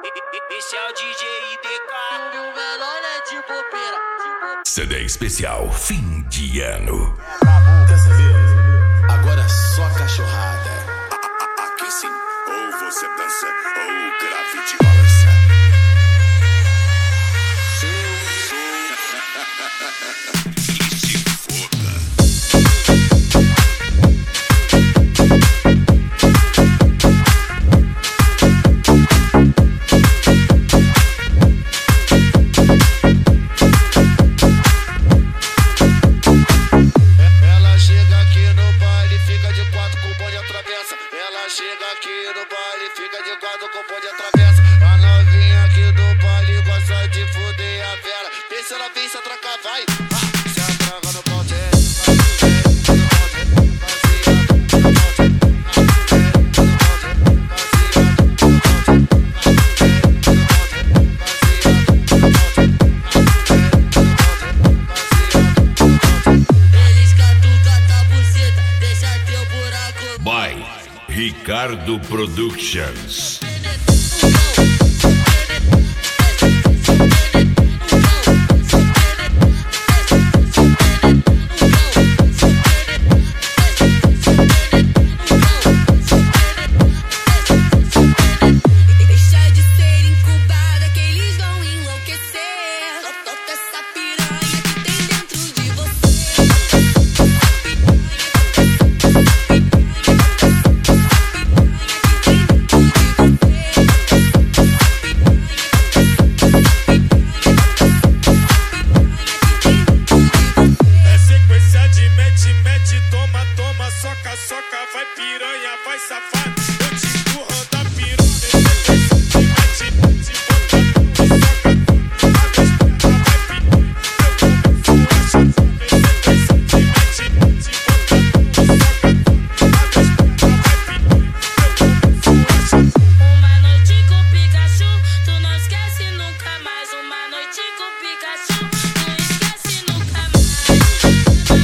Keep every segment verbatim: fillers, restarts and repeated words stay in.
Esse é o D J I D K. E o menor é de bobeira. C D especial fim de ano. Quer saber? Agora só cachorrada. Aqui sim, ou você dança, ou o grafite balança. Chega aqui no baile, fica de quatro com pão de atravessa. A novinha aqui do baile gosta de fuder a vela. Vê se ela vem se atracar, vai. Ah, se atraca no pau dele. Eles catucam a buceta, deixa teu buraco. By Ricardo Productions. Deixa de ser incubada que eles vão enlouquecer. Só toca essa piranha que tem dentro de você. É sequência de mete, mete, toma, toma, soca, soca, vai piranha, vai safado. Eu te empurro da piranha. É sequência de mete, mete, bota, soca, Uma noite com Pikachu, tu não esquece nunca mais. Uma noite com Pikachu, tu esquece nunca mais.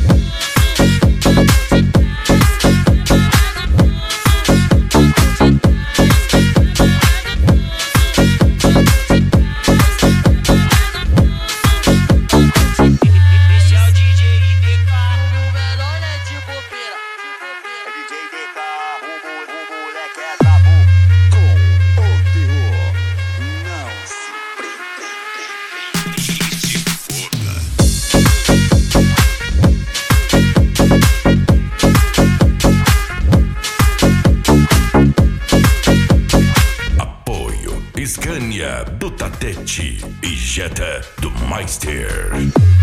Esse é o D J I D K. E o menor é de bobeira. É D J D K, o, mo- o moleque é tabu. Com o terror, não se Apoio Scania do Tatete e Jetta do Meister.